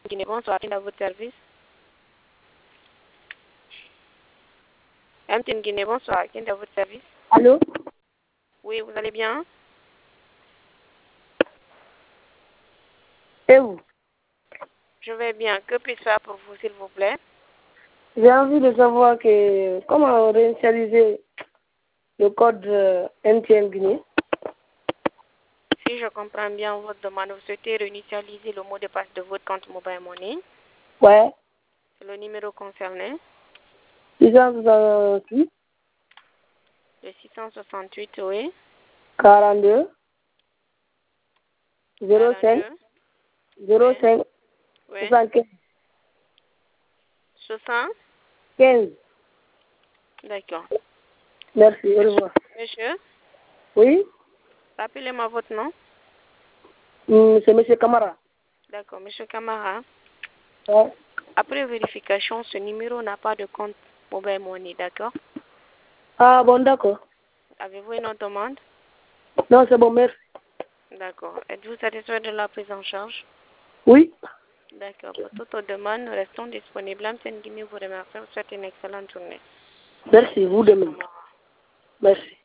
Guinée, bonsoir, à votre service. MTN Guinée, bonsoir, à votre service. Allô? Oui, vous allez bien? Et vous? Je vais bien. Que puis-je faire pour vous, s'il vous plaît? J'ai envie de savoir comment réinitialiser le code MTN Guinée. Si je comprends bien votre demande, vous souhaitez réinitialiser le mot de passe de votre compte Mobile Money. Ouais. Le numéro concerné, 668 le 668, oui. 42 05 42, 05 oui. 75 60, 15. d'accord. Merci, au revoir. Monsieur, Oui? rappelez-moi votre nom. C'est M. Camara. D'accord, monsieur Camara. Ouais. Après vérification, ce numéro n'a pas de compte Mobile Money, d'accord? Ah bon, d'accord. Avez-vous une autre demande? Non, c'est bon, merci. D'accord. Êtes-vous satisfait de la prise en charge? Oui? D'accord. Pour toute autre demande, nous restons disponibles. MTN Guinée vous remercie. Vous souhaite une excellente journée. Merci, vous de même. Merci.